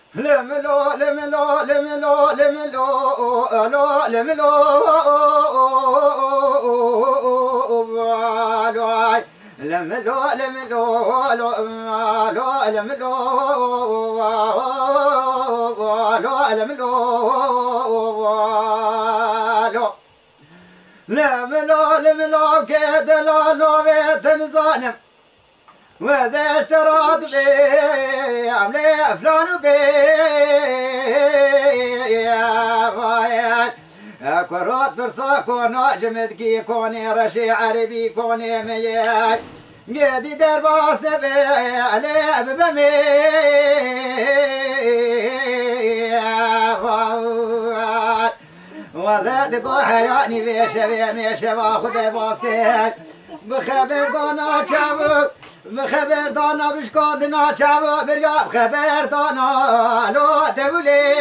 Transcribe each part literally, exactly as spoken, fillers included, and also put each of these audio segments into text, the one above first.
لملو لملو لملو لملو لو لملو لملو لملو لو لملو لو لملو لملو لملو كده لو لو بيتنزانم وذا اشترط بي عملي فلان بي كروت برصا كونا جمدكي كوني رشي عربي كوني مياي قيدي درباس نبي علي ببمي وذا دقو حياني بيشا بيشا واخذ باسكي بخبر دونا شابك بخبر دانا بشكاد ناچاو بریا خبر دانا لو تبلی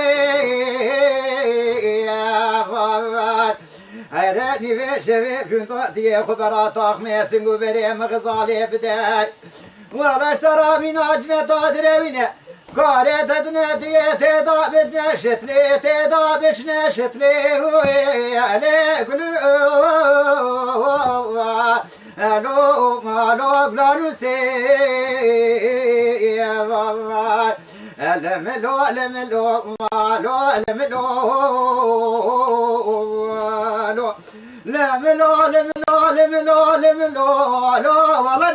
هر نیوه شوی چون دیگه خبرات آخمه سنگو بریم غزالی بدای ولاش ترا من اجنه دادروینه کاره تدنه دیگه تدا بدنه شتلی تدا بشنه شتلی علی گلو لو مالو بلانو سي لملو لملو مالو لملو لملو لملو لملو لملو والله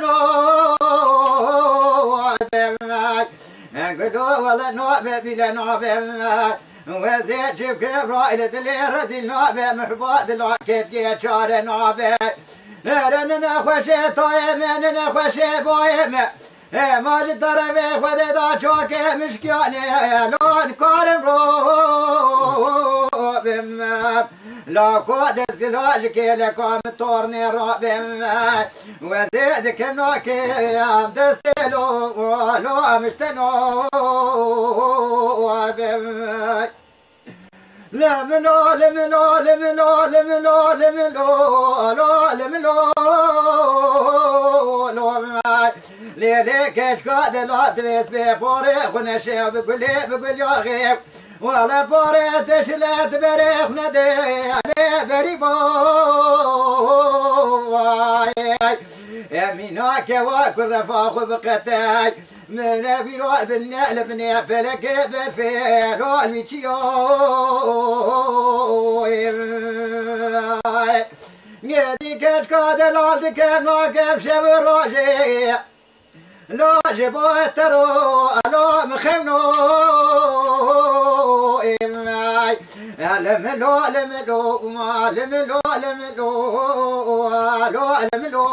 نو قدو والله نو بيبي لنو بيبي وزيد جيب كبرائل دلي رزي نو بيبي محبوط الوكيد جي شاري نو بيبي هرننا خوشه طايمننا خوشه بايمه ما جدر به خود دا چوک مشکیانه لون کارم رو بم لا کود زلاج که لکام تورنی رو بم و دید کنو که ام دستلو لو مشتنو بم لملو لملو لملو لملو لملو لملو ليلي كيش قاد الواتبيس بفوري خنشي بقولي بقول يا غيب ولا فوري تشلت بريخ ندي علي بريبو يمينك واكل رفاخ بقتاي من بيرو بالنعل بني فلك بالفيل والميتشيو يدي كيش قاد الوالد كان واقف شب الروجي لو جبوا الترو لو مخمنو إماي لملو لملو لملو لملو لملو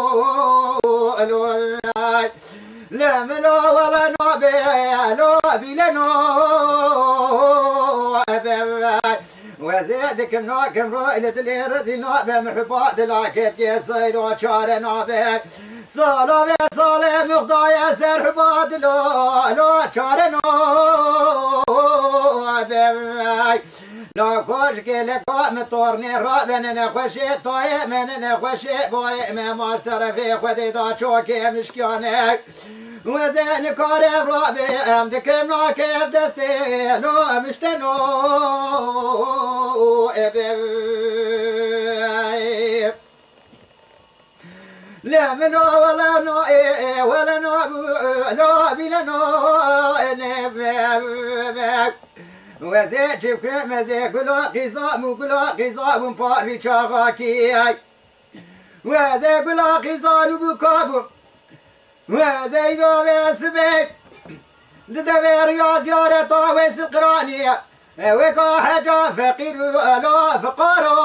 لملو لملو ولا نوبي لو بيلنو وزيدك منوكم رويلة اللي ردي نوبي محبات العكيت يصير وشار نوبي صالو بي صالي مخضايا سر حبات لو لو شار نوبي لو كوش كيلك مطورني رابن نخوشي طاي من نخوشي بوي ما ماشتر في خدي دا شوكي مشكيانك وزين كارب رابي امدك مناكب دستي لو مشتنو ابي لا منو ولا نو اي ولا نو لا بلا نو نبي وزيد شبك مزي كلا قزام وكلا قزام ومباري شاغاكي وزي كلا قزام وبكابو وزي لو بيسبك ددبي رياض يارتا ويس القرانية وكا حاجة فقير ولا فقارو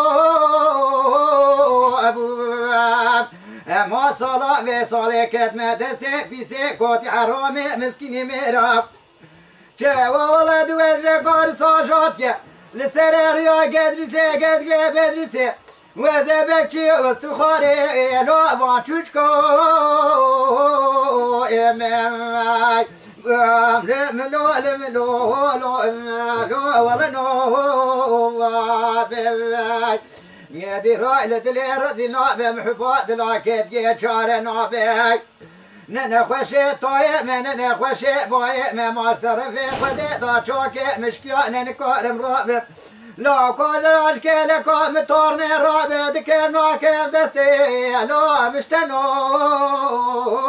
أبو ما صلاة في صلاة كتمة دستك في سيكوتي حرامي مسكيني ميراب جوا ولد وزرقار صاجاتيا لسرير يا قدر سي قدر بدر سي وذا بكشي واستخاري لو بانشوشكو امامي لملو لملو لو ولا نو بابي يدي رايلة اللي رزي نابي محبات العكيد جي شار نابي نن خوشی توی من نن خوشی بای من ماستر في خدي دا چوک مشکیا نن کارم رابط لا کل راج که لکام تورن رابط که ناکم دستی لا مشتنو